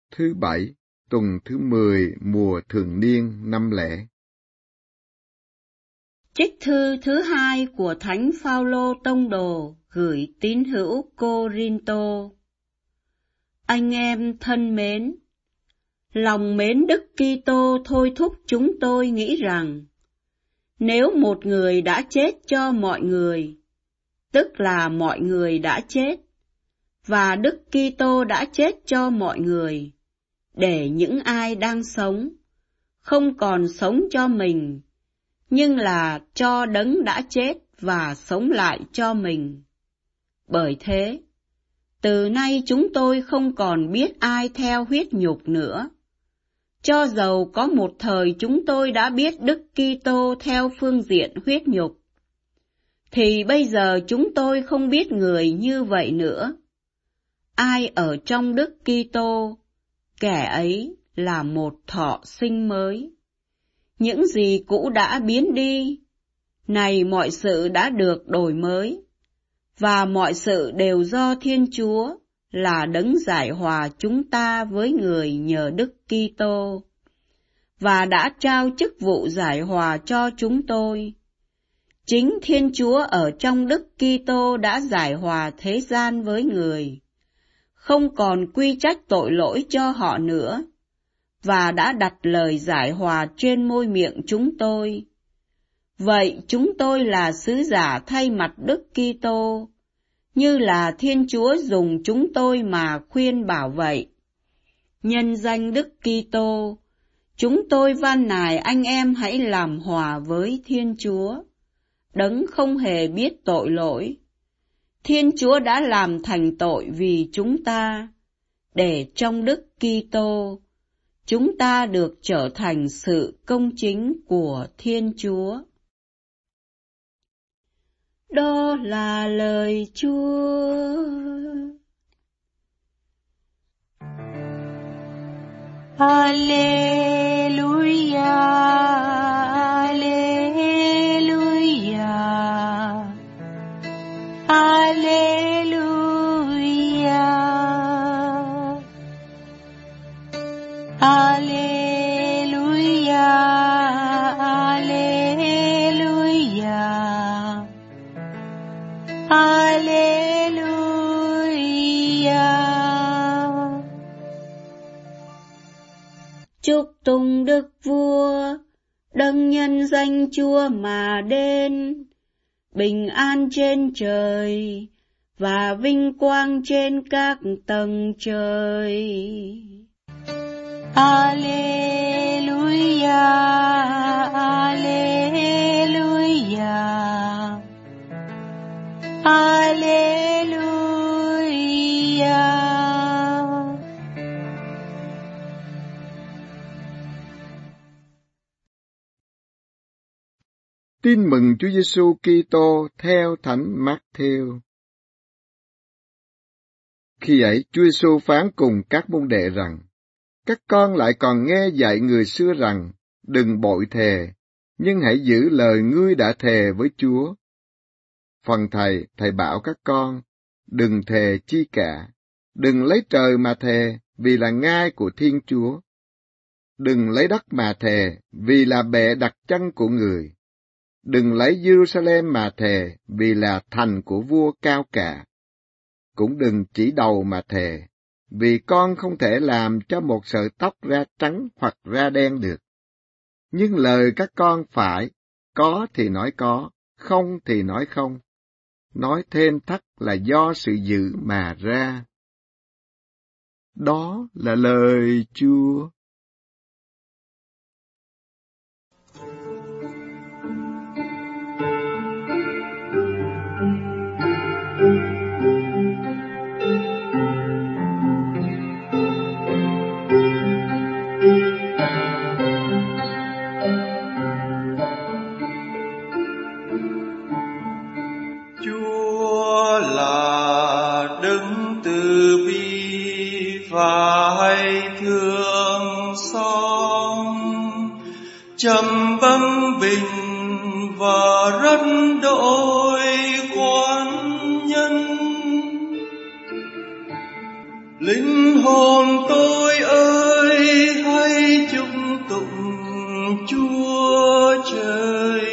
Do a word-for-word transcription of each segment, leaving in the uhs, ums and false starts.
Thứ bảy, tuần thứ mười, mùa thường niên năm lẻ. Trích thư thứ hai của Thánh Phaolô Tông Đồ gửi tín hữu Cô-rin-tô. Anh em thân mến, lòng mến Đức Kitô thôi thúc chúng tôi nghĩ rằng, nếu một người đã chết cho mọi người, tức là mọi người đã chết, và Đức Kitô đã chết cho mọi người, để những ai đang sống, không còn sống cho mình, nhưng là cho đấng đã chết và sống lại cho mình. Bởi thế, từ nay chúng tôi không còn biết ai theo huyết nhục nữa. Cho dầu có một thời chúng tôi đã biết Đức Kitô theo phương diện huyết nhục, thì bây giờ chúng tôi không biết người như vậy nữa. Ai ở trong Đức Kitô, kẻ ấy là một thọ sinh mới. Những gì cũ đã biến đi, này mọi sự đã được đổi mới, và mọi sự đều do Thiên Chúa là đấng giải hòa chúng ta với người nhờ Đức Kitô, và đã trao chức vụ giải hòa cho chúng tôi. Chính Thiên Chúa ở trong Đức Kitô đã giải hòa thế gian với người, không còn quy trách tội lỗi cho họ nữa, và đã đặt lời giải hòa trên môi miệng chúng tôi. Vậy chúng tôi là sứ giả thay mặt Đức Kitô, như là Thiên Chúa dùng chúng tôi mà khuyên bảo vậy. Nhân danh Đức Kitô, chúng tôi van nài anh em hãy làm hòa với Thiên Chúa, đấng không hề biết tội lỗi. Thiên Chúa đã làm thành tội vì chúng ta, để trong Đức Kitô, chúng ta được trở thành sự công chính của Thiên Chúa. Đó là lời Chúa. Alleluia, alleluia, alleluia, alleluia, alleluia. Chúc tùng Đức Vua, đấng nhân danh Chúa mà đến, bình an trên trời và vinh quang trên các tầng trời. Alleluia, alleluia, alleluia. Tin mừng Chúa Giêsu Kitô theo Thánh Mác-thêu. Khi ấy, Chúa Giêsu phán cùng các môn đệ rằng: Các con lại còn nghe dạy người xưa rằng, đừng bội thề, nhưng hãy giữ lời ngươi đã thề với Chúa. Phần thầy, thầy bảo các con, đừng thề chi cả, đừng lấy trời mà thề, vì là ngai của Thiên Chúa. Đừng lấy đất mà thề, vì là bệ đặt chân của người. Đừng lấy Jerusalem mà thề, vì là thành của vua cao cả. Cũng đừng chỉ đầu mà thề, vì con không thể làm cho một sợi tóc ra trắng hoặc ra đen được. Nhưng lời các con phải, có thì nói có, không thì nói không. Nói thêm thắt là do sự giữ mà ra. Đó là lời Chúa. Trầm bâng bình và rất đội quan nhân, Linh hồn tôi ơi, hãy chúc tụng Chúa Trời.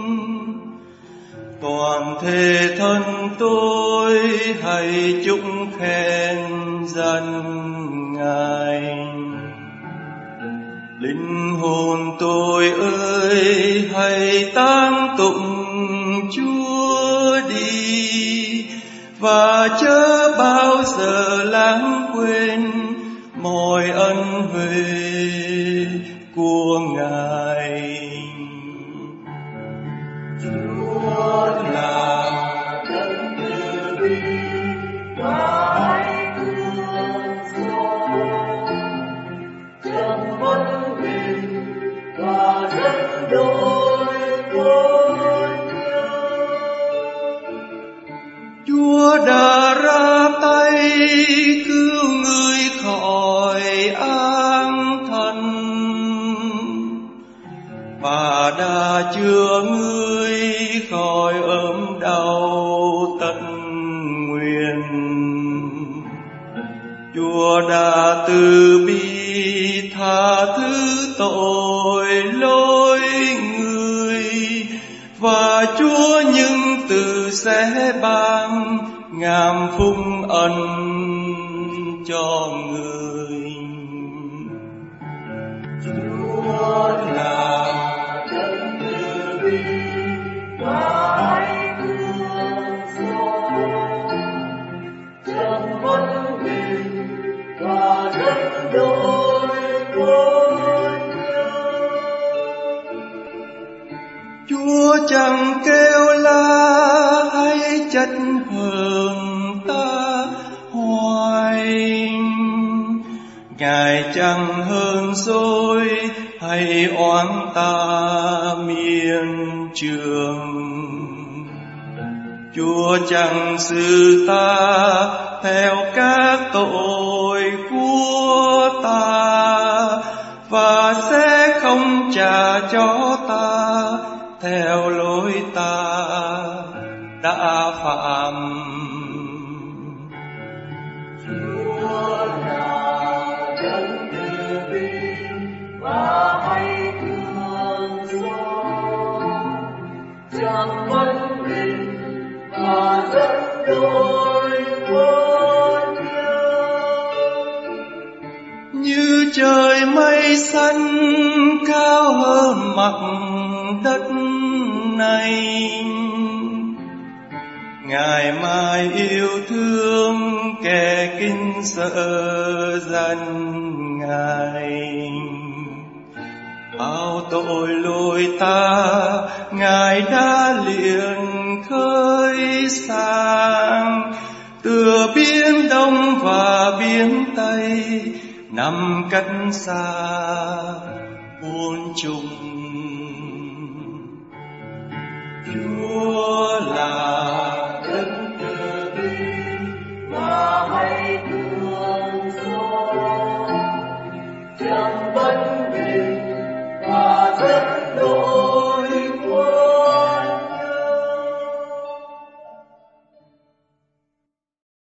Toàn thể thân tôi hãy chúc khen danh Ngài. Linh hồn tôi ơi, hãy tán tụng Chúa đi, và chớ bao giờ lãng quên mọi ân huệ của Ngài. Chúa là đấng từ bi và hãy thương xót, chẳng vấn bình và rất đôi con nhớ. Chúa đã ra tay cứu người khỏi áng thân, và đã chữa người khỏi ốm đau tận nguyện. Chúa đã từ bi tha thứ tội lỗi người, và Chúa nhưng từ sẽ ban ngàn phúc ân cho người. Chúa là đấng từ bi và hãy thương xót, chẳng vấn bình và rất đôi con nhớ. Chúa chẳng kêu la hay trách hờn ta hoài, Ngài chẳng hơn dỗi hay oán ta miên trường. Chúa chẳng xử ta theo các tội của ta, và sẽ không trả cho ta theo lỗi ta đã phạm. Chúa là đấng từ bi và hãy thương xót, chẳng vấn bình và rất đôi con nhớ. Như trời mây xanh cao hơn mặt đất này, Ngài mãi yêu thương kẻ kính sợ danh Ngài. Bao tội lỗi ta Ngài đã liền khơi sang, từ biển Đông và biển Tây nằm cách xa muôn trùng. Chúa là